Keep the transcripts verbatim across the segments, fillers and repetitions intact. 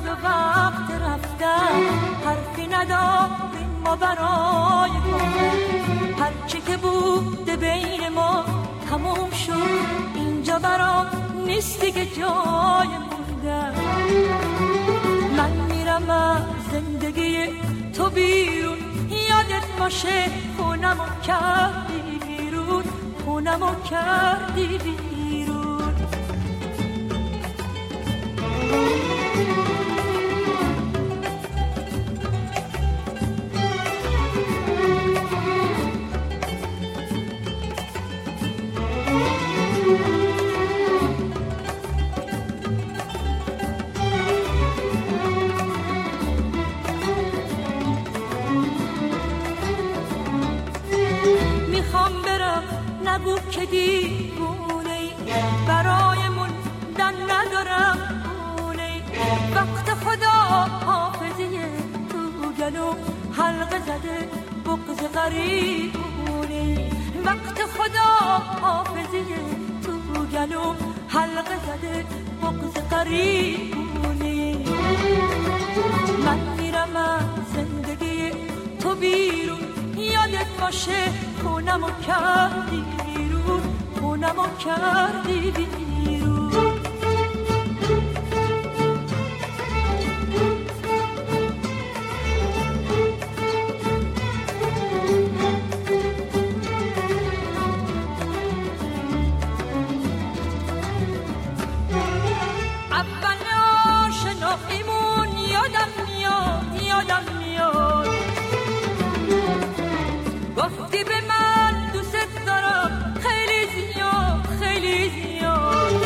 اومد و وقت رفتن، حرفی نداریم ما برای گفتن. هرچی که بوده بین ما تموم شد، اینجا برام نیستی که جای موندن. من میرم از زندگی تو بیرون، یادت باشه خونمو کردی بیرون، خونمو کردی بیرون. میخوام برم نگو که دیوونه ای، برایمون دن ندارم خونه ای. وقت خدا حافظی تو گلو حلقه زده بغض غریبونه. وقت خدا حافظی تو گلو حلقه زده بغض غریبونه. من میرم از زندگی تو بیرون، یادت باشه خونمو کردی بیرون، خونمو کردی بیرون. اول آشناییمون یادم میاد، یادم میاد. گفتی به من دوست دارم خیلی زیاد، خیلی زیاد.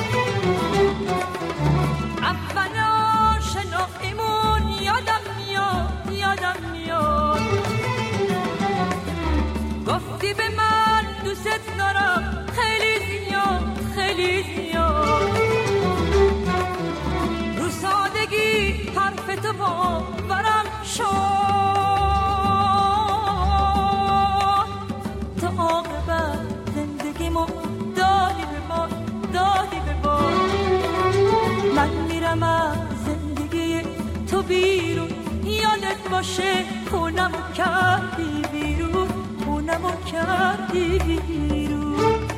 اول آشناییمون یادم میاد، یادم میاد. گفتی به من دوست دارم خیلی زیاد، خیلی زیاد. رو سادگی حرف تو باورم شد، عاقبت زندگیمو دادی به ما، دادی به ما. من میرم از زندگی تو بیرون، یادت باشه خونمو کردی بیرون، خونمو کردی بیرون.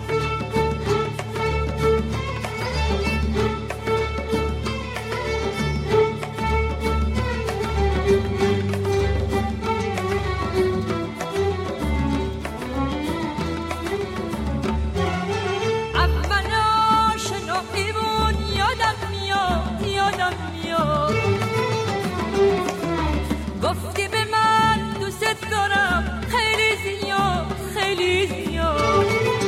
گفتی به من دوست دارم خیلی زیاد، خیلی زیاد.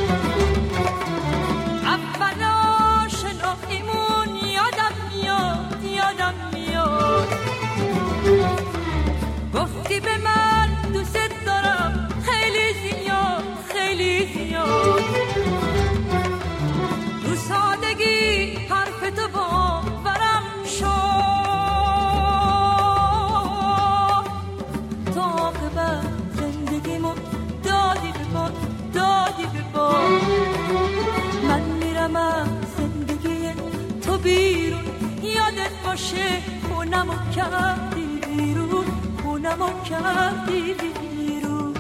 اول آشناییمون یادم میاد، یادم میاد. گفتی به من دوست دارم خیلی زیاد، خیلی زیاد. رو سادگی حرف تو باورم شد، زندگیمو دادی به ما، دادی به ما. من میرم از زندگی تو بیرون، یادت باشه خونمو کردی بیرون، خونمو کردی بیرون.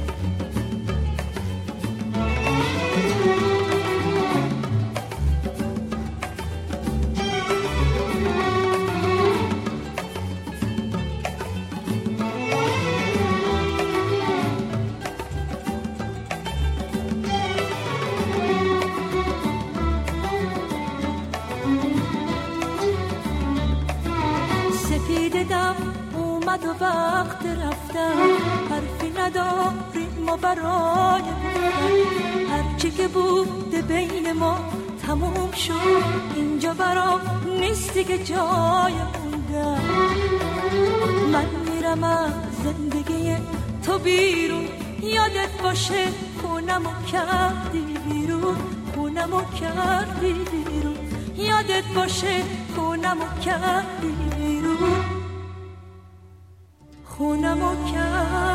دم اومد و وقت رفتن، حرفی نداریم ما برای بودن. هرچی که بوده بین ما تموم شد، اینجا برام نیستی که جای موندن. من میرم از زندگی تو بیرون، یادت باشه خونمو کردی بیرون، خونمو کردی بیرون. یادت باشه خونمو کردی بیرون، خونمو کردی.